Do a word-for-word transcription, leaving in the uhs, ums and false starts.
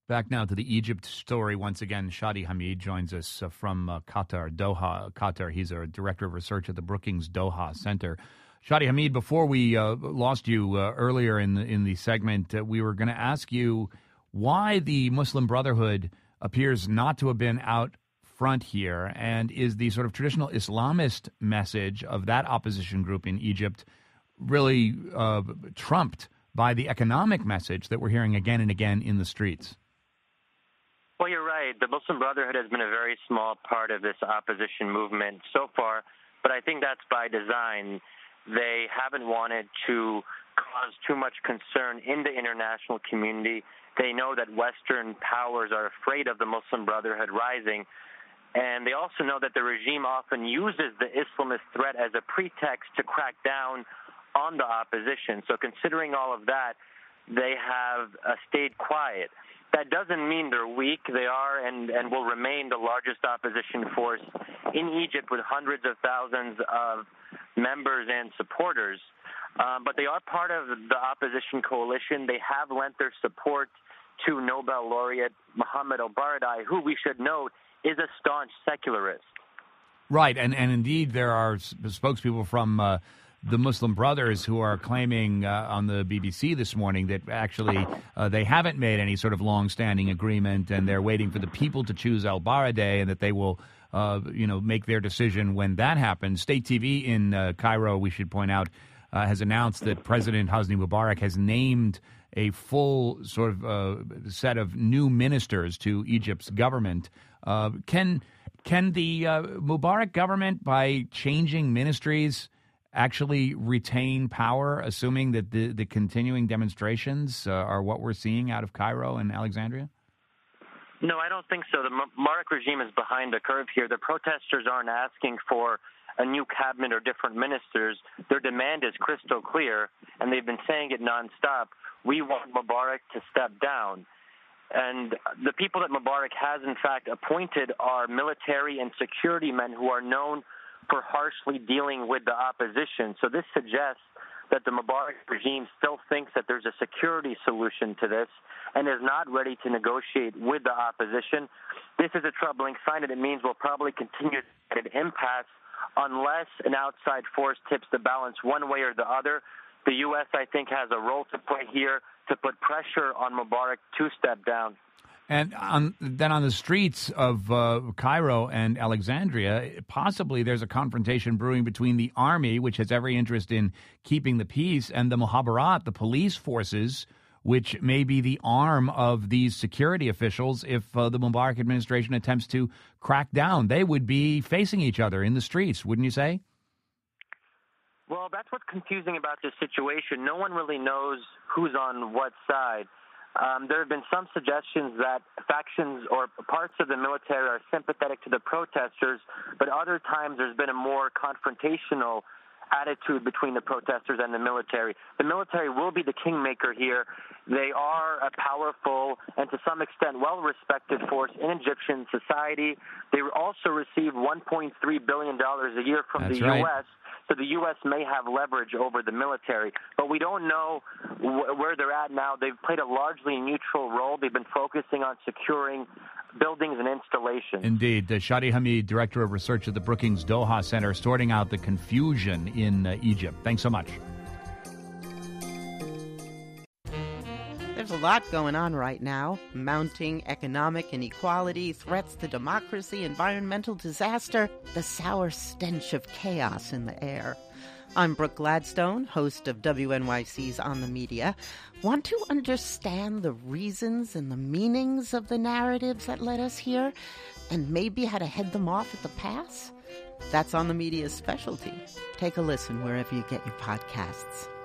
Back now to the Egypt story once again. Shadi Hamid joins us uh, from uh, Qatar, Doha, Qatar. He's a director of research at the Brookings Doha Center. Shadi Hamid, before we uh, lost you uh, earlier in the, in the segment, uh, we were going to ask you why the Muslim Brotherhood appears not to have been out front here, and is the sort of traditional Islamist message of that opposition group in Egypt really uh, trumped by the economic message that we're hearing again and again in the streets? Well, you're right. The Muslim Brotherhood has been a very small part of this opposition movement so far, but I think that's by design. They haven't wanted to cause too much concern in the international community. They know that Western powers are afraid of the Muslim Brotherhood rising, and they also know that the regime often uses the Islamist threat as a pretext to crack down on the opposition. So considering all of that, they have uh, stayed quiet. That doesn't mean they're weak. They are and, and will remain the largest opposition force in Egypt with hundreds of thousands of members and supporters. Um, but they are part of the opposition coalition. They have lent their support to Nobel laureate Mohammed El-Baradei, who we should note is a staunch secularist. Right, and, and indeed there are spokespeople from uh, the Muslim Brothers who are claiming uh, on the B B C this morning that actually uh, they haven't made any sort of long-standing agreement, and they're waiting for the people to choose El-Baradei, and that they will, uh, you know, make their decision when that happens. State T V in uh, Cairo, we should point out, uh, has announced that President Hosni Mubarak has named a full sort of uh, set of new ministers to Egypt's government. Uh, can can the uh, Mubarak government, by changing ministries, actually retain power, assuming that the, the continuing demonstrations uh, are what we're seeing out of Cairo and Alexandria? No, I don't think so. The Mubarak regime is behind the curve here. The protesters aren't asking for a new cabinet or different ministers. Their demand is crystal clear, and they've been saying it nonstop. We want Mubarak to step down. And the people that Mubarak has, in fact, appointed are military and security men who are known for harshly dealing with the opposition. So this suggests that the Mubarak regime still thinks that there's a security solution to this and is not ready to negotiate with the opposition. This is a troubling sign, and it means we'll probably continue at an impasse unless an outside force tips the balance one way or the other. The U S, I think, has a role to play here to put pressure on Mubarak to step down. And on, then on the streets of uh, Cairo and Alexandria, possibly there's a confrontation brewing between the army, which has every interest in keeping the peace, and the Muhabarat, the police forces, which may be the arm of these security officials if uh, the Mubarak administration attempts to crack down. They would be facing each other in the streets, wouldn't you say? Well, that's what's confusing about this situation. No one really knows who's on what side. Um, there have been some suggestions that factions or parts of the military are sympathetic to the protesters, but other times there's been a more confrontational attitude between the protesters and the military. The military will be the kingmaker here. They are a powerful and to some extent well-respected force in Egyptian society. They also receive one point three billion dollars a year from That's the right. U S, so the U S may have leverage over the military. But we don't know wh- where they're at now. They've played a largely neutral role. They've been focusing on securing buildings and installations. Indeed. Uh, Shadi Hamid, Director of Research at the Brookings Doha Center, sorting out the confusion in uh, Egypt. Thanks so much. There's a lot going on right now. Mounting economic inequality, threats to democracy, environmental disaster, the sour stench of chaos in the air. I'm Brooke Gladstone, host of W N Y C's On the Media. Want to understand the reasons and the meanings of the narratives that led us here, and maybe how to head them off at the pass? That's On the Media's specialty. Take a listen wherever you get your podcasts.